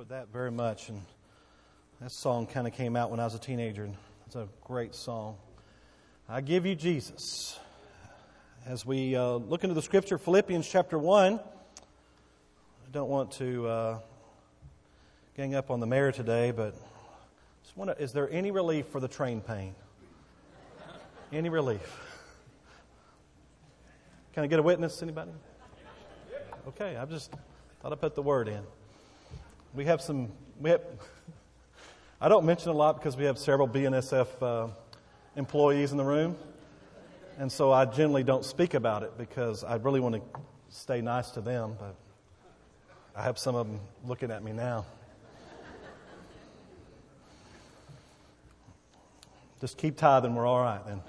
enjoyed that very much, and that song kind of came out when I was a teenager, and it's a great song. I give you Jesus. As we look into the Scripture, Philippians chapter 1, I don't want to gang up on the mayor today, but just want to, is there any relief for the train pain? Any relief? Can I get a witness, anybody? Okay, I just thought I'd put the word in. I don't mention a lot because we have several BNSF employees in the room. And so I generally don't speak about it because I really want to stay nice to them. But I have some of them looking at me now. Just keep tithing, we're all right then.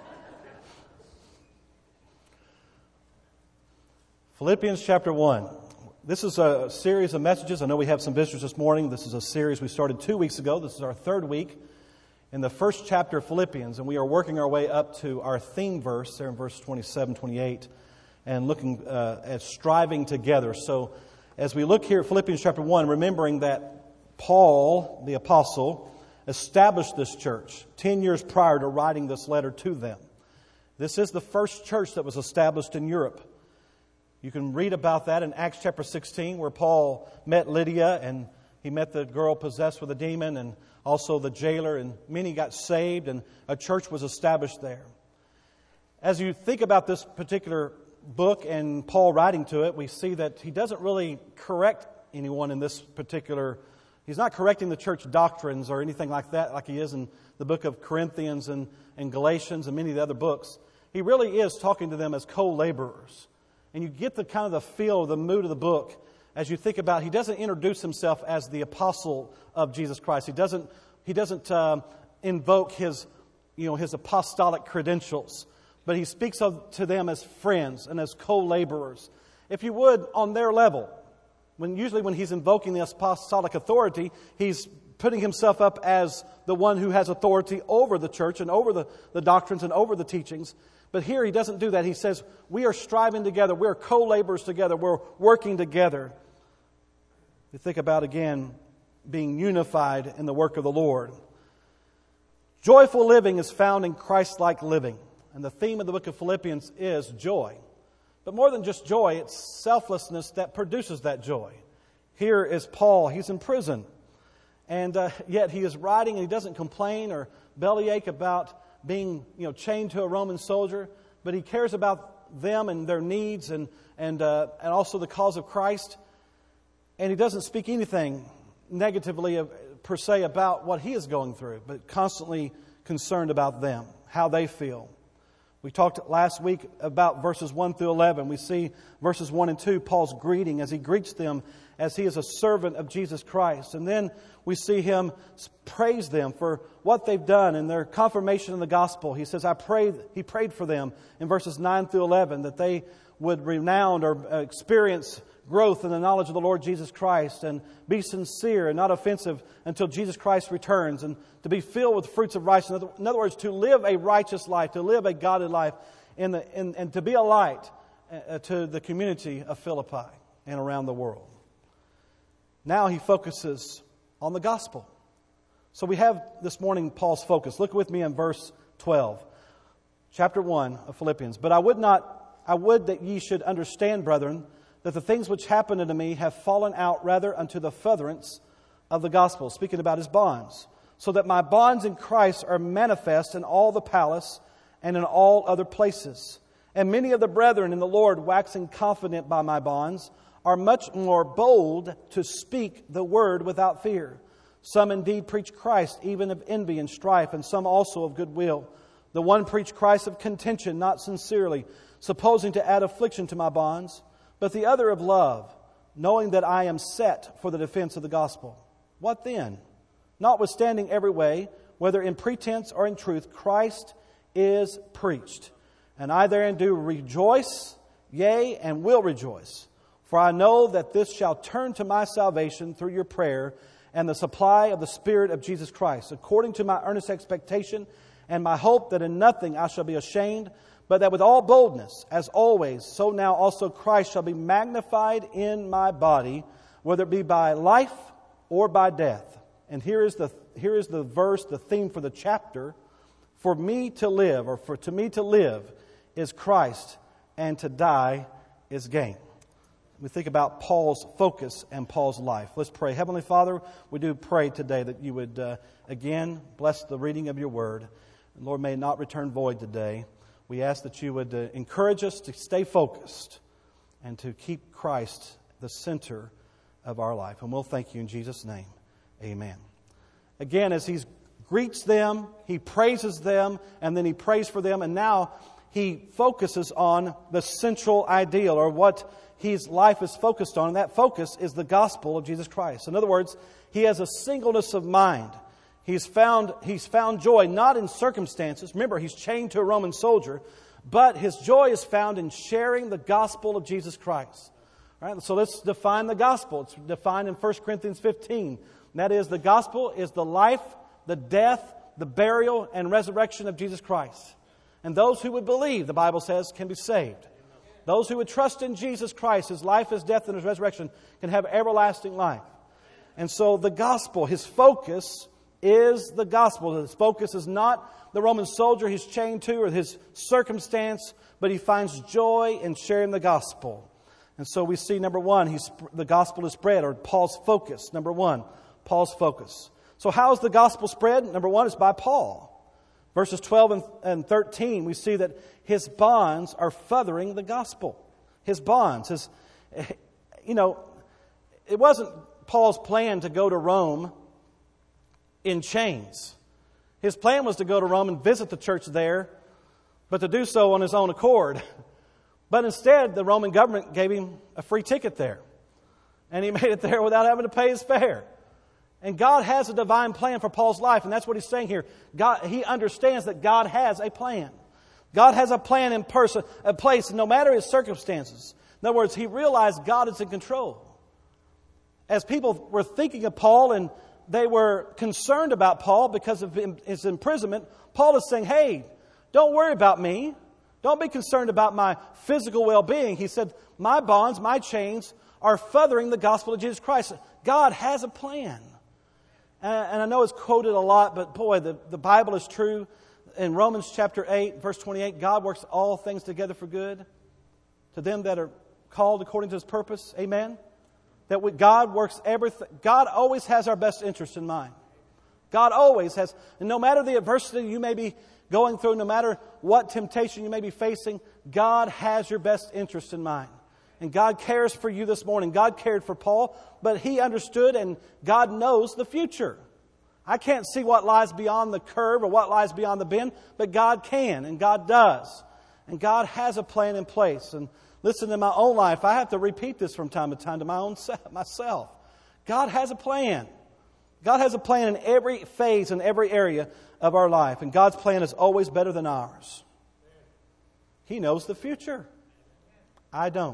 Philippians chapter 1. This is a series of messages. I know we have some visitors this morning. This is a series we started 2 weeks ago. This is our third week in the first chapter of Philippians, and we are working our way up to our theme verse there in verse 27, 28, and looking at striving together. So as we look here at Philippians chapter 1, remembering that Paul, the apostle, established this church 10 years prior to writing this letter to them. This is the first church that was established in Europe. You can read about that in Acts chapter 16, where Paul met Lydia, and he met the girl possessed with a demon, and also the jailer, and many got saved, and a church was established there. As you think about this particular book and Paul writing to it, we see that he doesn't really correct anyone in this particular. He's not correcting the church doctrines or anything like that, like he is in the book of Corinthians and Galatians and many of the other books. He really is talking to them as co-laborers. And you get the kind of the feel, the mood of the book as you think about. He doesn't introduce himself as the apostle of Jesus Christ. He doesn't invoke his apostolic credentials, but he speaks to them as friends and as co-laborers. If you would, on their level, when he's invoking the apostolic authority, he's putting himself up as the one who has authority over the church and over the doctrines and over the teachings. But here he doesn't do that. He says, we are striving together. We're co-laborers together. We're working together. You think about, again, being unified in the work of the Lord. Joyful living is found in Christ-like living. And the theme of the book of Philippians is joy. But more than just joy, it's selflessness that produces that joy. Here is Paul. He's in prison. And yet he is writing, and he doesn't complain or bellyache about being chained to a Roman soldier, but he cares about them and their needs and also the cause of Christ. And he doesn't speak anything negatively per se about what he is going through, but constantly concerned about them, how they feel. We talked last week about verses 1 through 11. We see verses 1 and 2, Paul's greeting as he greets them as he is a servant of Jesus Christ. And then we see him praise them for what they've done and their confirmation in the gospel. He says, he prayed for them in verses 9 through 11 that they would renown or experience growth in the knowledge of the Lord Jesus Christ and be sincere and not offensive until Jesus Christ returns, and to be filled with fruits of righteousness. In other words, to live a righteous life, to live a godly life, and to be a light to the community of Philippi and around the world. Now he focuses on the gospel. So we have this morning Paul's focus. Look with me in verse 12, chapter 1 of Philippians. But I would that ye should understand, brethren, that the things which happened unto me have fallen out rather unto the furtherance of the gospel, speaking about his bonds, so that my bonds in Christ are manifest in all the palace and in all other places. And many of the brethren in the Lord, waxing confident by my bonds, are much more bold to speak the word without fear. Some indeed preach Christ, even of envy and strife, and some also of goodwill. The one preached Christ of contention, not sincerely, supposing to add affliction to my bonds, but the other of love, knowing that I am set for the defense of the gospel. What then? Notwithstanding every way, whether in pretense or in truth, Christ is preached. And I therein do rejoice, yea, and will rejoice. For I know that this shall turn to my salvation through your prayer and the supply of the Spirit of Jesus Christ, according to my earnest expectation and my hope that in nothing I shall be ashamed, but that with all boldness, as always, so now also Christ shall be magnified in my body, whether it be by life or by death. And here is the verse, the theme for the chapter. For me to live, or to me to live, is Christ, and to die is gain. We think about Paul's focus and Paul's life. Let's pray. Heavenly Father, we do pray today that you would, again, bless the reading of your word. And Lord, may it not return void today. We ask that you would encourage us to stay focused and to keep Christ the center of our life. And we'll thank you in Jesus' name. Amen. Again, as he greets them, he praises them, and then he prays for them, and now he focuses on the central ideal, or what his life is focused on, and that focus is the gospel of Jesus Christ. In other words, he has a singleness of mind. He's found joy not in circumstances. Remember, he's chained to a Roman soldier, but his joy is found in sharing the gospel of Jesus Christ. All right, so let's define the gospel. It's defined in 1 Corinthians 15. And that is, the gospel is the life, the death, the burial, and resurrection of Jesus Christ. And those who would believe, the Bible says, can be saved. Those who would trust in Jesus Christ, His life, His death, and His resurrection, can have everlasting life. And so the gospel, his focus is the gospel. His focus is not the Roman soldier he's chained to or his circumstance, but he finds joy in sharing the gospel. And so we see, number one, the gospel is spread, or Paul's focus. Number one, Paul's focus. So how is the gospel spread? Number one, it's by Paul. Verses 12 and 13, we see that his bonds are furthering the gospel. His bonds. It wasn't Paul's plan to go to Rome in chains. His plan was to go to Rome and visit the church there, but to do so on his own accord. But instead, the Roman government gave him a free ticket there. And he made it there without having to pay his fare. And God has a divine plan for Paul's life, and that's what he's saying here. He understands that God has a plan. God has a plan in place, no matter his circumstances. In other words, he realized God is in control. As people were thinking of Paul and they were concerned about Paul because of his imprisonment, Paul is saying, hey, don't worry about me. Don't be concerned about my physical well-being. He said, my bonds, my chains are furthering the gospel of Jesus Christ. God has a plan. And I know it's quoted a lot, but boy, the Bible is true. In Romans chapter 8, verse 28, God works all things together for good to them that are called according to His purpose. Amen? That God works everything. God always has our best interest in mind. God always has. And no matter the adversity you may be going through, no matter what temptation you may be facing, God has your best interest in mind. And God cares for you this morning. God cared for Paul, but he understood, and God knows the future. I can't see what lies beyond the curve or what lies beyond the bend, but God can, and God does. And God has a plan in place. And listen, in my own life, I have to repeat this from time to time to myself. God has a plan. God has a plan in every phase and every area of our life. And God's plan is always better than ours. He knows the future. I don't.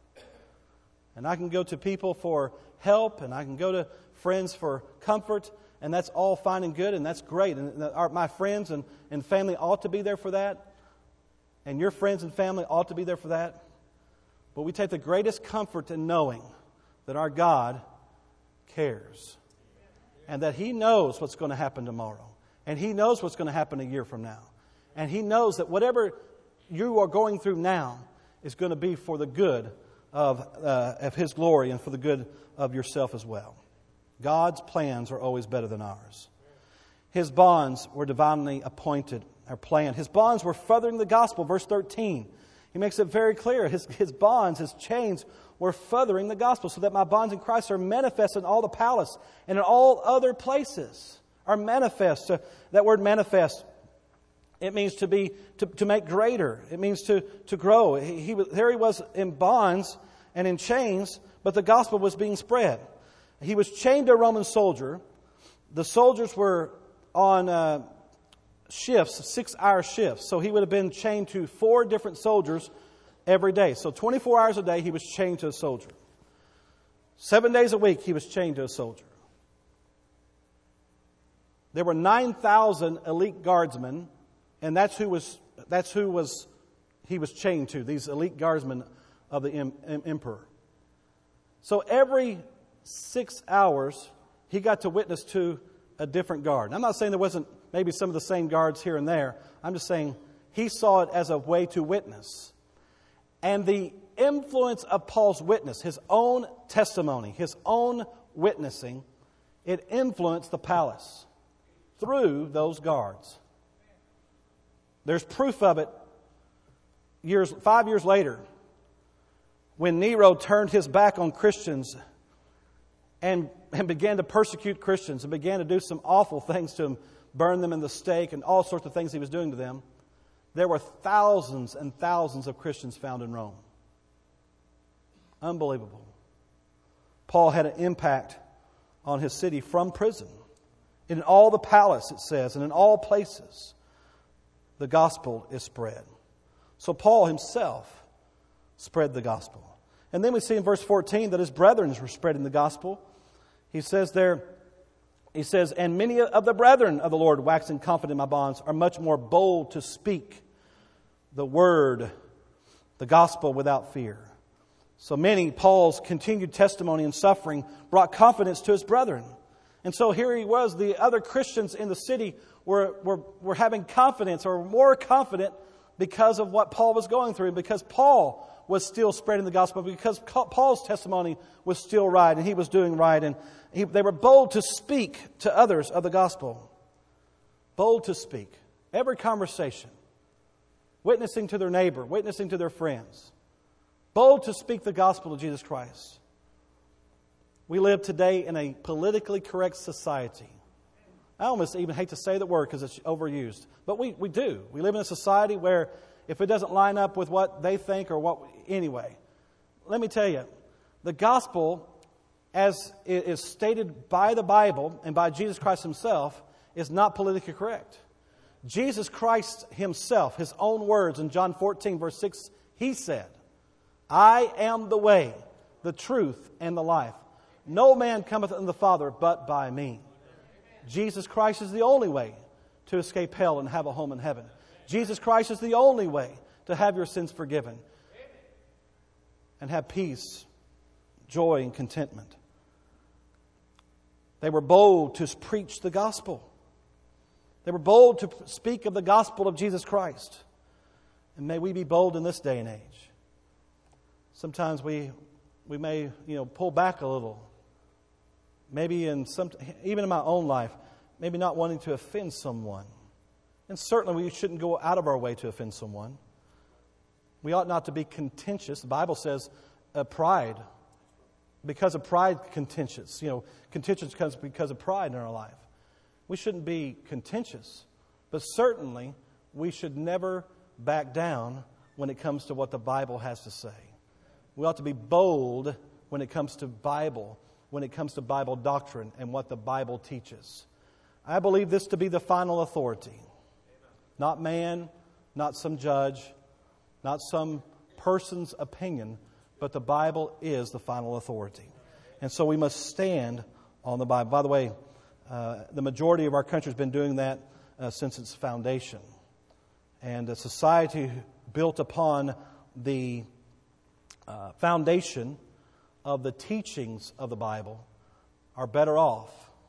And I can go to people for help, and I can go to friends for comfort, and that's all fine and good, and that's great. And my friends and family ought to be there for that. And your friends and family ought to be there for that. But we take the greatest comfort in knowing that our God cares. And that He knows what's going to happen tomorrow. And He knows what's going to happen a year from now. And He knows that whatever you are going through now is going to be for the good of His glory and for the good of yourself as well. God's plans are always better than ours. His bonds were divinely appointed or planned. His bonds were furthering the gospel. Verse 13, he makes it very clear. His bonds, his chains were furthering the gospel, so that my bonds in Christ are manifest in all the palace and in all other places. Are manifest. That word manifest, it means to make greater. It means to grow. There he was in bonds and in chains, but the gospel was being spread. He was chained to a Roman soldier. The soldiers were on shifts, 6-hour shifts. So he would have been chained to 4 different soldiers every day. So 24 hours a day he was chained to a soldier. 7 days a week he was chained to a soldier. There were 9,000 elite guardsmen, and that's who he was chained to, these elite guardsmen of the emperor. So every 6 hours he got to witness to a different guard. And I'm not saying there wasn't maybe some of the same guards here and there. I'm just saying he saw it as a way to witness. And the influence of Paul's witness, his own testimony, his own witnessing, it influenced the palace through those guards. There's proof of it 5 years later, when Nero turned his back on Christians and began to persecute Christians and began to do some awful things to them, burn them in the stake and all sorts of things he was doing to them. There were thousands and thousands of Christians found in Rome. Unbelievable. Paul had an impact on his city from prison. In all the palace, it says, and in all places, the gospel is spread. So Paul himself spread the gospel. And then we see in verse 14 that his brethren were spreading the gospel. He says, and many of the brethren of the Lord, waxing confident in my bonds, are much more bold to speak the word, the gospel without fear. So many, Paul's continued testimony and suffering brought confidence to his brethren. And so here he was, the other Christians in the city were having confidence, or more confident, because of what Paul was going through, because Paul was still spreading the gospel, because Paul's testimony was still right, and he was doing right, and they were bold to speak to others of the gospel. Bold to speak. Every conversation. Witnessing to their neighbor, witnessing to their friends. Bold to speak the gospel of Jesus Christ. We live today in a politically correct society. I almost even hate to say the word because it's overused. But we do. We live in a society where if it doesn't line up with what they think or what... Anyway, let me tell you, the gospel, as it is stated by the Bible and by Jesus Christ himself, is not politically correct. Jesus Christ himself, his own words in John 14, verse 6, he said, I am the way, the truth, and the life. No man cometh unto the Father but by me. Jesus Christ is the only way to escape hell and have a home in heaven. Jesus Christ is the only way to have your sins forgiven and have peace, joy, and contentment. They were bold to preach the gospel. They were bold to speak of the gospel of Jesus Christ. And may we be bold in this day and age. Sometimes we may, pull back a little. Maybe even in my own life, maybe not wanting to offend someone. And certainly we shouldn't go out of our way to offend someone. We ought not to be contentious. The Bible says pride. Because of pride, contentious. Contention comes because of pride in our life. We shouldn't be contentious. But certainly we should never back down when it comes to what the Bible has to say. We ought to be bold when it comes to Bible, when it comes to Bible doctrine and what the Bible teaches. I believe this to be the final authority. Not man, not some judge, not some person's opinion, but the Bible is the final authority. And so we must stand on the Bible. By the way, the majority of our country has been doing that since its foundation. And a society built upon the foundation of the teachings of the Bible are better off.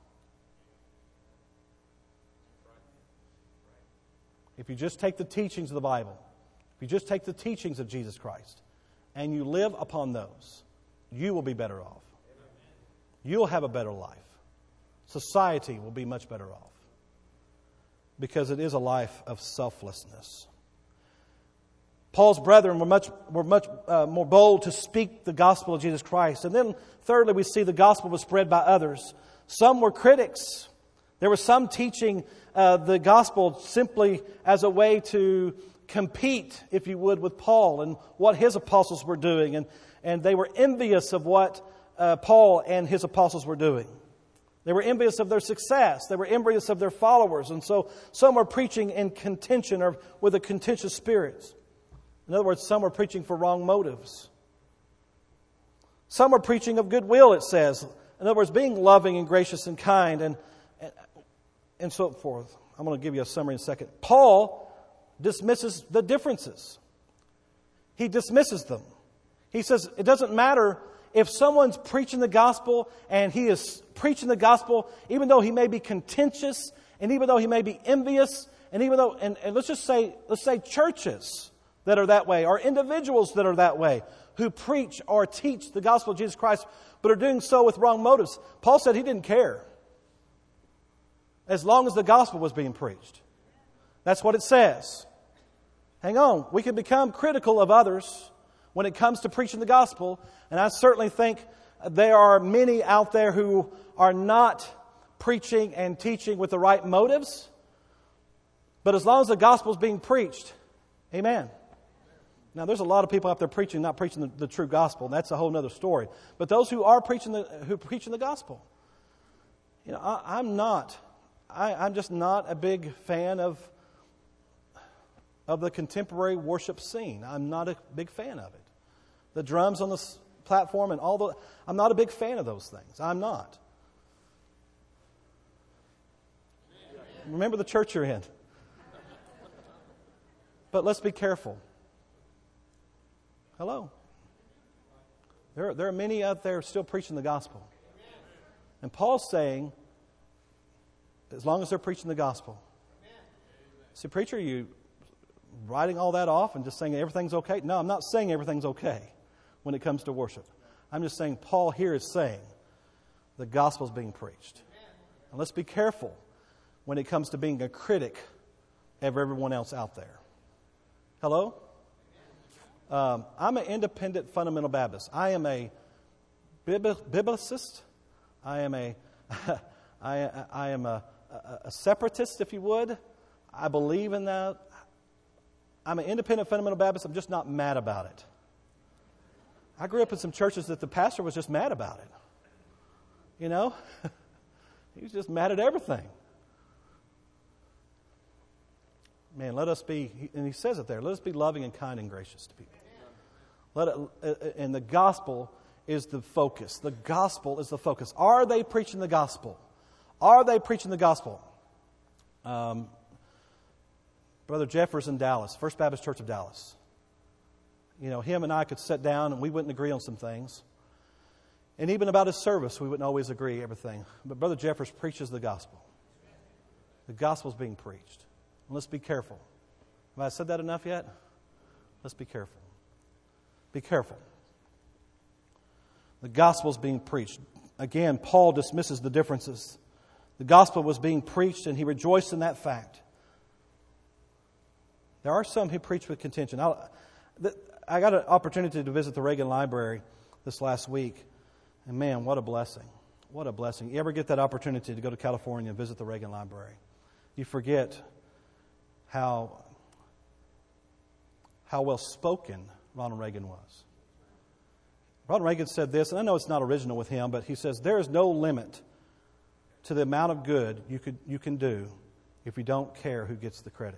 If you just take the teachings of the Bible, if you just take the teachings of Jesus Christ, and you live upon those, you will be better off. You'll have a better life. Society will be much better off. Because it is a life of selflessness. Paul's brethren were much more bold to speak the gospel of Jesus Christ. And then thirdly, we see the gospel was spread by others. Some were critics. There was some teaching the gospel simply as a way to compete, if you would, with Paul and what his apostles were doing. And they were envious of what Paul and his apostles were doing. They were envious of their success. They were envious of their followers. And so some were preaching in contention or with a contentious spirit. In other words, some were preaching for wrong motives. Some were preaching of goodwill, it says. In other words, being loving and gracious and kind and so forth. I'm going to give you a summary in a second. Paul dismisses the differences. He dismisses them. He says it doesn't matter if someone's preaching the gospel and he is preaching the gospel, even though he may be contentious and even though he may be envious, and even though, and let's say churches that are that way, or individuals that are that way, who preach or teach the gospel of Jesus Christ, but are doing so with wrong motives. Paul said he didn't care, as long as the gospel was being preached. That's what it says. Hang on. We can become critical of others when it comes to preaching the gospel, and I certainly think there are many out there who are not preaching and teaching with the right motives. But as long as the gospel is being preached, amen. Now, there's a lot of people out there preaching, not preaching the true gospel, and that's a whole other story. But those who are preaching the gospel, I'm just not a big fan of the contemporary worship scene. I'm not a big fan of it. The drums on the platform and I'm not a big fan of those things. I'm not. Remember the church you're in. But let's be careful. Hello. There are many out there still preaching the gospel. And Paul's saying, as long as they're preaching the gospel. See, preacher, you writing all that off and just saying everything's okay? No, I'm not saying everything's okay when it comes to worship. I'm just saying Paul here is saying the gospel's being preached. And let's be careful when it comes to being a critic of everyone else out there. Hello? I'm an independent fundamental Baptist. I am a biblicist. I am a separatist, if you would. I believe in that. I'm an independent fundamental Baptist. I'm just not mad about it. I grew up in some churches that the pastor was just mad about it. He was just mad at everything. Man, let us be, and he says it there, let us be loving and kind and gracious to people. And the gospel is the focus. The gospel is the focus. Are they preaching the gospel? Are they preaching the gospel? Brother Jeffers in Dallas, First Baptist Church of Dallas. Him and I could sit down and we wouldn't agree on some things. And even about his service, we wouldn't always agree everything. But Brother Jeffers preaches the gospel. The gospel's being preached. And let's be careful. Have I said that enough yet? Let's be careful. Be careful. The gospel's being preached. Again, Paul dismisses the differences. The gospel was being preached and he rejoiced in that fact. There are some who preach with contention. I got an opportunity to visit the Reagan Library this last week. And man, what a blessing. What a blessing. You ever get that opportunity to go to California and visit the Reagan Library? You forget how well spoken Ronald Reagan was. Ronald Reagan said this, and I know it's not original with him, but he says, there is no limit to the amount of good you can do if you don't care who gets the credit.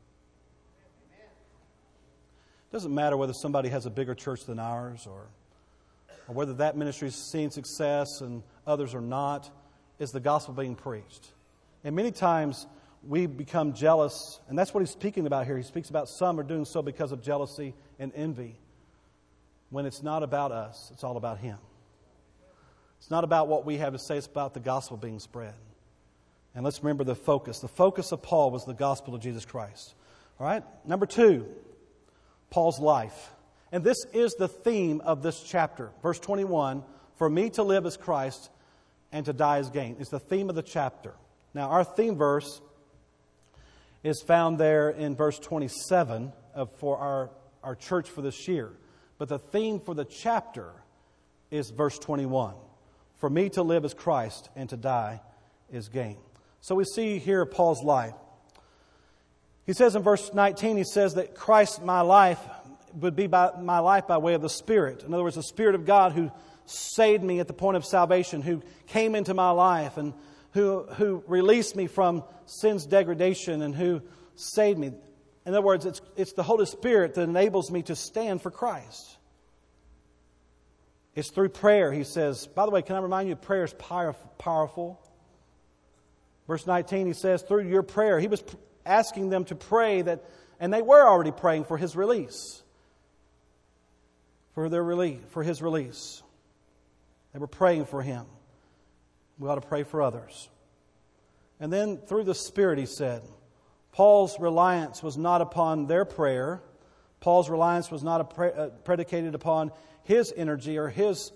It doesn't matter whether somebody has a bigger church than ours or whether that ministry is seeing success and others are not. Is the gospel being preached? And many times we become jealous, and that's what he's speaking about here. He speaks about some are doing so because of jealousy and envy. When it's not about us, it's all about him. It's not about what we have to say, it's about the gospel being spread. And let's remember the focus. The focus of Paul was the gospel of Jesus Christ. All right? Number 2, Paul's life. And this is the theme of this chapter. Verse 21, for me to live as Christ and to die as gain. It's the theme of the chapter. Now, our theme verse is found there in verse 27 for our church for this year. But the theme for the chapter is verse 21. For me to live as Christ and to die is gain. So we see here Paul's life. He says in verse 19, he says that Christ, my life, would be my life by way of the Spirit. In other words, the Spirit of God who saved me at the point of salvation, who came into my life and who released me from sin's degradation and who saved me. In other words, it's the Holy Spirit that enables me to stand for Christ. It's through prayer, he says. By the way, can I remind you, prayer is powerful. Verse 19, he says, through your prayer, he was asking them to pray that, and they were already praying for his release. For his release. They were praying for him. We ought to pray for others. And then through the Spirit, he said, Paul's reliance was not upon their prayer. Paul's reliance was not predicated upon his energy or his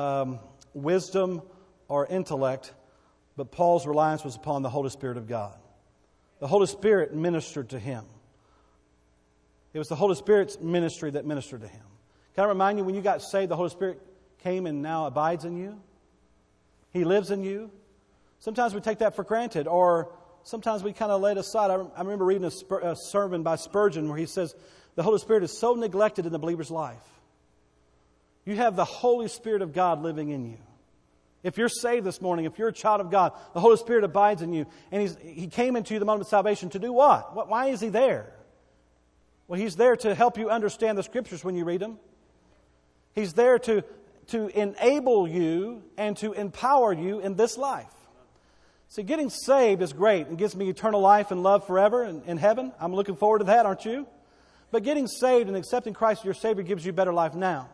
wisdom or intellect, but Paul's reliance was upon the Holy Spirit of God. The Holy Spirit ministered to him. It was the Holy Spirit's ministry that ministered to him. Can I remind you, when you got saved, the Holy Spirit came and now abides in you? He lives in you? Sometimes we take that for granted, or sometimes we kind of lay it aside. I remember reading a sermon by Spurgeon where he says, the Holy Spirit is so neglected in the believer's life. You have the Holy Spirit of God living in you. If you're saved this morning, if you're a child of God, the Holy Spirit abides in you. And He came into you the moment of salvation to do what? Why is He there? Well, He's there to help you understand the Scriptures when you read them. He's there to enable you and to empower you in this life. See, getting saved is great and gives me eternal life and love forever in heaven. I'm looking forward to that, aren't you? But getting saved and accepting Christ as your Savior gives you better life now.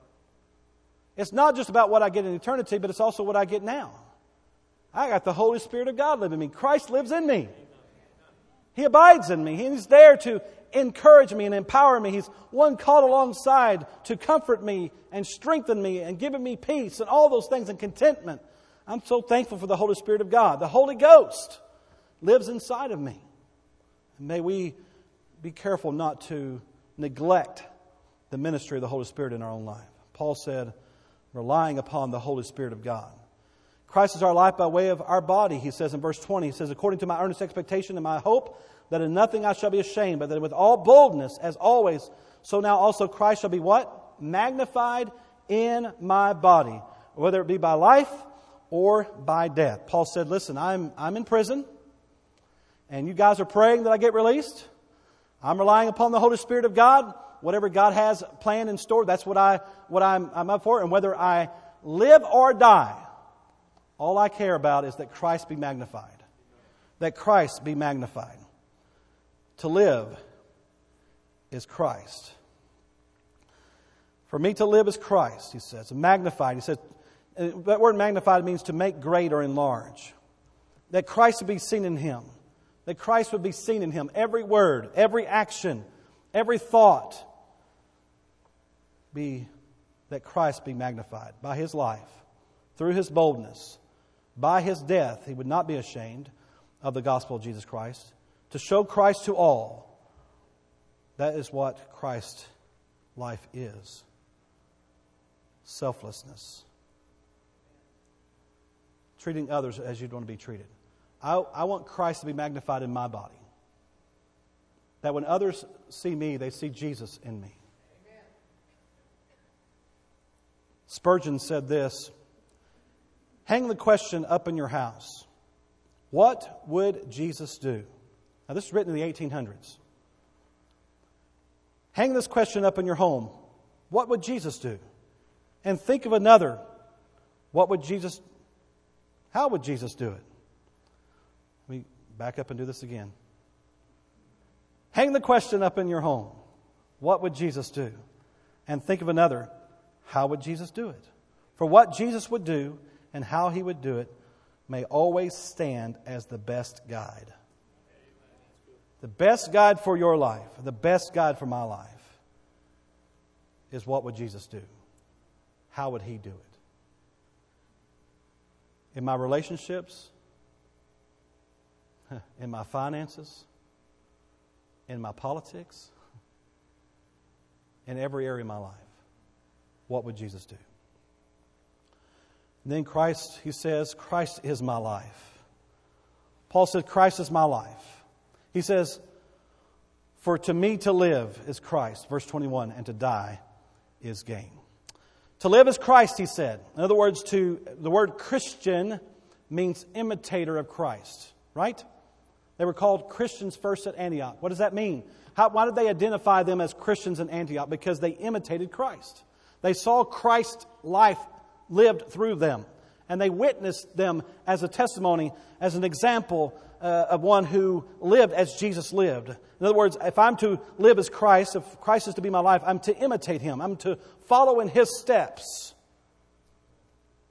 It's not just about what I get in eternity, but it's also what I get now. I got the Holy Spirit of God living in me. Christ lives in me. He abides in me. He's there to encourage me and empower me. He's one called alongside to comfort me and strengthen me and giving me peace and all those things and contentment. I'm so thankful for the Holy Spirit of God. The Holy Ghost lives inside of me. And may we be careful not to neglect the ministry of the Holy Spirit in our own life. Paul said, relying upon the Holy Spirit of God. Christ is our life by way of our body, he says in verse 20. He says, according to my earnest expectation and my hope, that in nothing I shall be ashamed, but that with all boldness, as always, so now also Christ shall be what? Magnified in my body, whether it be by life or by death. Paul said, listen, I'm in prison, and you guys are praying that I get released. I'm relying upon the Holy Spirit of God. Whatever God has planned in store, that's what I'm up for. And whether I live or die, all I care about is that Christ be magnified. That Christ be magnified. To live is Christ. For me to live is Christ, he says. Magnified. He says, that word magnified means to make great or enlarge. That Christ would be seen in him. That Christ would be seen in him. Every word, every action, every thought. That Christ be magnified by his life, through his boldness, by his death. He would not be ashamed of the gospel of Jesus Christ. To show Christ to all. That is what Christ's life is. Selflessness. Treating others as you'd want to be treated. I want Christ to be magnified in my body. That when others see me, they see Jesus in me. Spurgeon said this, hang the question up in your house. What would Jesus do? Now this is written in the 1800s. Hang this question up in your home. What would Jesus do? And think of another. How would Jesus do it? Let me back up and do this again. Hang the question up in your home. What would Jesus do? And think of another. How would Jesus do it? For what Jesus would do and how he would do it may always stand as the best guide. The best guide for your life, the best guide for my life, is what would Jesus do? How would he do it? In my relationships, in my finances, in my politics, in every area of my life. What would Jesus do? And then Christ, he says, Christ is my life. Paul said, Christ is my life. He says, for to me to live is Christ, verse 21, and to die is gain. To live is Christ, he said. In other words, the word Christian means imitator of Christ, right? They were called Christians first at Antioch. What does that mean? Why did they identify them as Christians in Antioch? Because they imitated Christ. They saw Christ's life lived through them. And they witnessed them as a testimony, as an example of one who lived as Jesus lived. In other words, if I'm to live as Christ, if Christ is to be my life, I'm to imitate him. I'm to follow in his steps.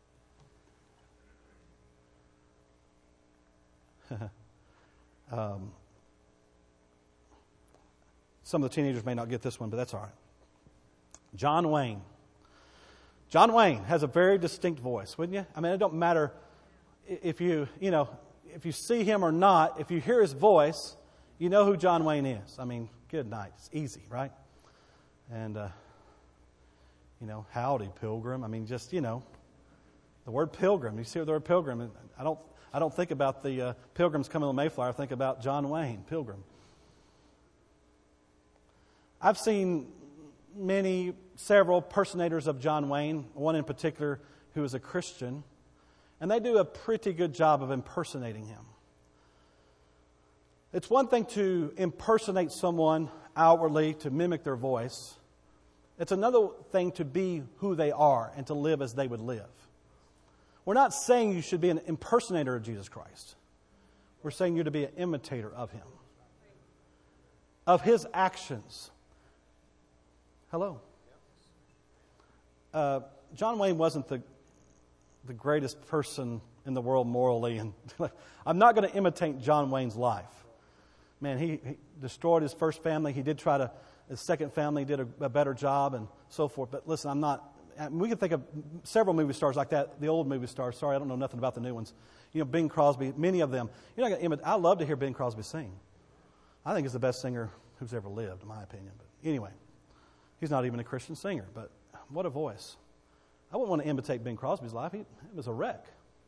Some of the teenagers may not get this one, but that's all right. John Wayne. John Wayne has a very distinct voice, wouldn't you? I mean, it don't matter if you see him or not. If you hear his voice, you know who John Wayne is. I mean, good night. It's easy, right? And, howdy, pilgrim. I mean, just, the word pilgrim. You see the word pilgrim. I don't think about the pilgrims coming to the Mayflower. I think about John Wayne, pilgrim. I've seen several personators of John Wayne, one in particular who is a Christian, and they do a pretty good job of impersonating him. It's one thing to impersonate someone outwardly, to mimic their voice. It's another thing to be who they are and to live as they would live. We're not saying you should be an impersonator of Jesus Christ. We're saying you're to be an imitator of Him, of His actions. Hello. John Wayne wasn't the greatest person in the world morally, and I'm not going to imitate John Wayne's life. Man, he destroyed his first family. He did try to, his second family did a better job and so forth. But listen, we can think of several movie stars like that, the old movie stars. Sorry, I don't know nothing about the new ones. Bing Crosby, many of them. You're not going to imitate. I love to hear Bing Crosby sing. I think he's the best singer who's ever lived, in my opinion. But anyway, he's not even a Christian singer, but what a voice. I wouldn't want to imitate Bing Crosby's life. It was a wreck.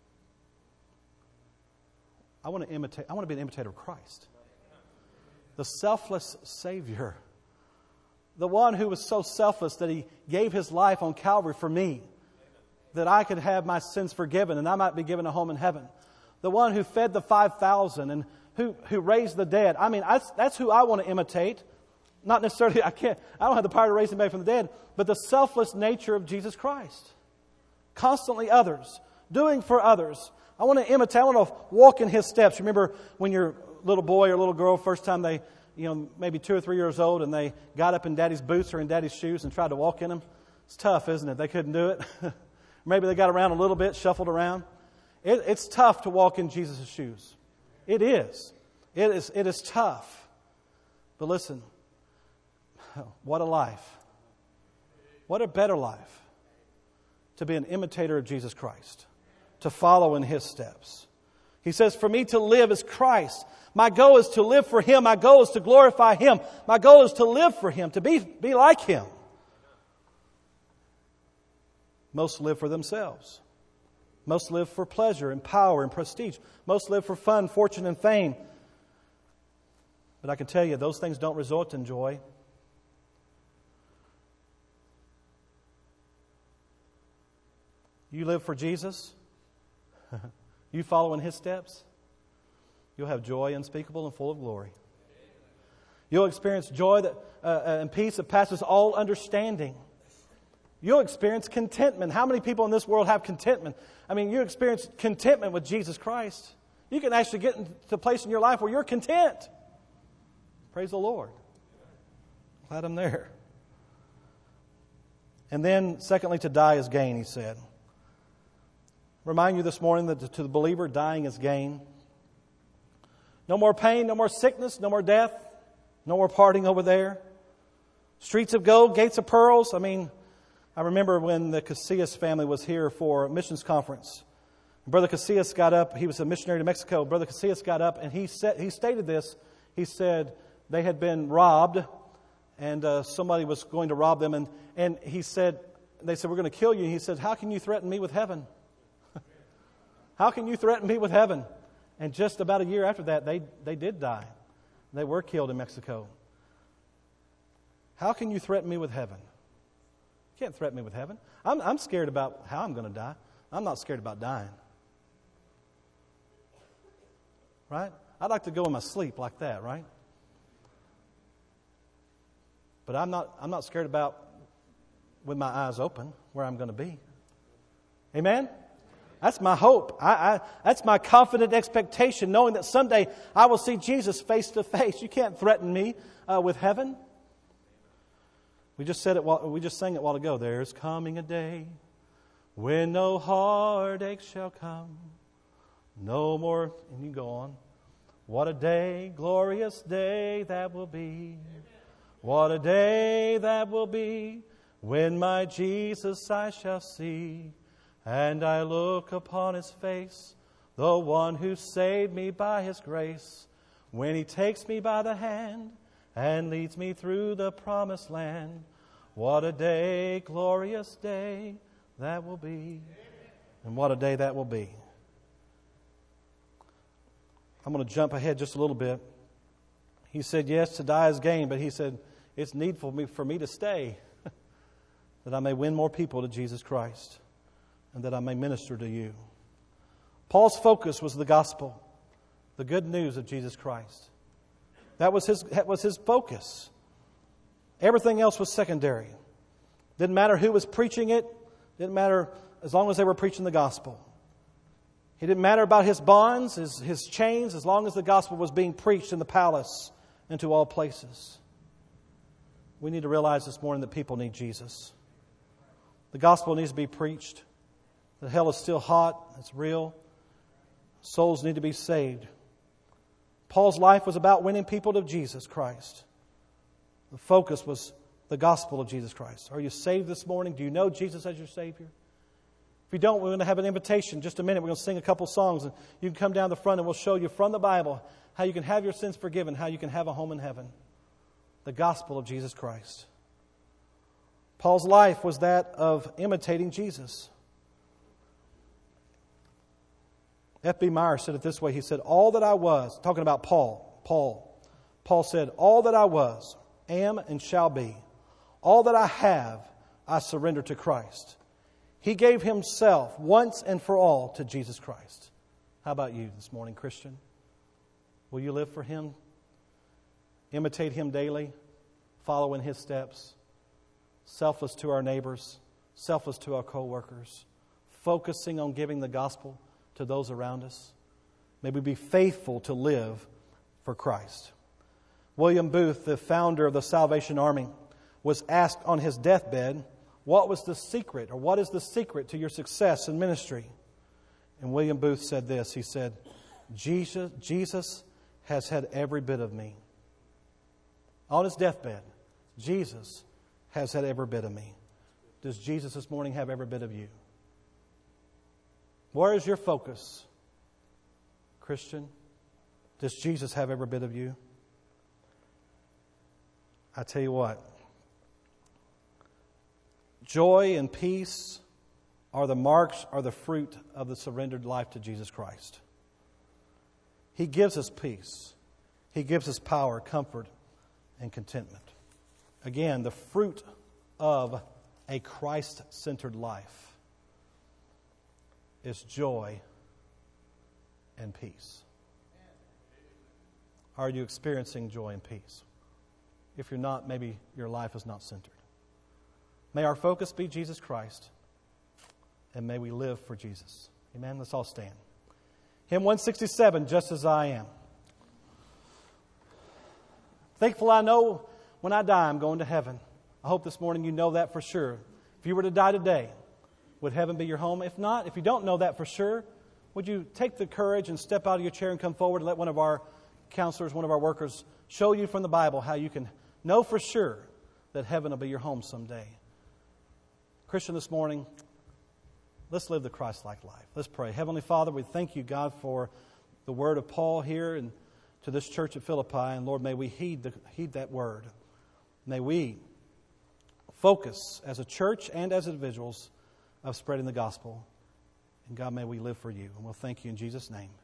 I want to be an imitator of Christ. The selfless Savior. The one who was so selfless that He gave His life on Calvary for me, that I could have my sins forgiven and I might be given a home in heaven. The one who fed the 5,000 and who raised the dead. I mean, that's who I want to imitate. Not necessarily, I don't have the power to raise anybody from the dead, but the selfless nature of Jesus Christ. Constantly others, doing for others. I want to imitate, I want to walk in His steps. Remember when you're a little boy or little girl, first time they, maybe 2 or 3 years old, and they got up in Daddy's boots or in Daddy's shoes and tried to walk in them? It's tough, isn't it? They couldn't do it. Maybe they got around a little bit, shuffled around. It's tough to walk in Jesus' shoes. It is. It is tough. But listen, what a life. What a better life to be an imitator of Jesus Christ, to follow in His steps. He says, for me to live is Christ. My goal is to live for Him. My goal is to glorify Him. My goal is to live for Him, to be like Him. Most live for themselves. Most live for pleasure and power and prestige. Most live for fun, fortune, and fame. But I can tell you, those things don't result in joy. You live for Jesus, you follow in His steps, you'll have joy unspeakable and full of glory. You'll experience joy and peace that passes all understanding. You'll experience contentment. How many people in this world have contentment? I mean, you experience contentment with Jesus Christ. You can actually get into a place in your life where you're content. Praise the Lord. Glad I'm there. And then, secondly, to die is gain, he said. Remind you this morning that to the believer, dying is gain. No more pain, no more sickness, no more death, no more parting over there. Streets of gold, gates of pearls. I mean, I remember when the Casillas family was here for a missions conference. Brother Casillas got up. He was a missionary to Mexico. Brother Casillas got up and he stated this. He said they had been robbed and somebody was going to rob them. And he said, they said, we're going to kill you. And he said, how can you threaten me with heaven? How can you threaten me with heaven? And just about a year after that, they did die. They were killed in Mexico. How can you threaten me with heaven? You can't threaten me with heaven. I'm scared about how I'm going to die. I'm not scared about dying. Right? I'd like to go in my sleep like that, right? But I'm not scared about with my eyes open where I'm going to be. Amen? That's my hope. That's my confident expectation, knowing that someday I will see Jesus face to face. You can't threaten me with heaven. We just sang it a while ago. There's coming a day when no heartache shall come, no more. And you go on. What a day, glorious day that will be. What a day that will be when my Jesus I shall see, and I look upon His face, the one who saved me by His grace, when He takes me by the hand and leads me through the promised land. What a day, glorious day that will be. And what a day that will be. I'm going to jump ahead just a little bit. He said, yes, to die is gain, but he said, it's needful for me to stay, that I may win more people to Jesus Christ, and that I may minister to you. Paul's focus was the gospel, the good news of Jesus Christ. That was his focus. Everything else was secondary. Didn't matter who was preaching it. Didn't matter as long as they were preaching the gospel. It didn't matter about his bonds, his chains, as long as the gospel was being preached in the palace and to all places. We need to realize this morning that people need Jesus. The gospel needs to be preached. The hell is still hot. It's real. Souls need to be saved. Paul's life was about winning people to Jesus Christ. The focus was the gospel of Jesus Christ. Are you saved this morning? Do you know Jesus as your Savior? If you don't, we're going to have an invitation. In just a minute, we're going to sing a couple songs. And you can come down the front and we'll show you from the Bible how you can have your sins forgiven, how you can have a home in heaven. The gospel of Jesus Christ. Paul's life was that of imitating Jesus. F.B. Meyer said it this way. He said, all that I was, talking about Paul said, all that I was, am, and shall be, all that I have, I surrender to Christ. He gave Himself once and for all to Jesus Christ. How about you this morning, Christian? Will you live for Him? Imitate Him daily, follow in His steps, selfless to our neighbors, selfless to our co-workers, focusing on giving the gospel to those around us. May we be faithful to live for Christ. William Booth, the founder of the Salvation Army, was asked on his deathbed, what was the secret, or what is the secret to your success in ministry? And William Booth said this. He said, Jesus has had every bit of me. On his deathbed, Jesus has had every bit of me. Does Jesus this morning have every bit of you? Where is your focus, Christian? Does Jesus have every bit of you? I tell you what, joy and peace are the marks, are the fruit of the surrendered life to Jesus Christ. He gives us peace. He gives us power, comfort, and contentment. Again, the fruit of a Christ-centered life is joy and peace. Are you experiencing joy and peace? If you're not, maybe your life is not centered. May our focus be Jesus Christ, and may we live for Jesus. Amen? Let's all stand. Hymn 167, Just As I Am. Thankful I know when I die I'm going to heaven. I hope this morning you know that for sure. If you were to die today, would heaven be your home? If not, if you don't know that for sure, would you take the courage and step out of your chair and come forward and let one of our counselors, one of our workers, show you from the Bible how you can know for sure that heaven will be your home someday. Christian, this morning, let's live the Christ-like life. Let's pray. Heavenly Father, we thank you, God, for the word of Paul here and to this church at Philippi. And Lord, may we heed that word. May we focus as a church and as individuals of spreading the gospel. And God, may we live for you. And we'll thank you in Jesus' name.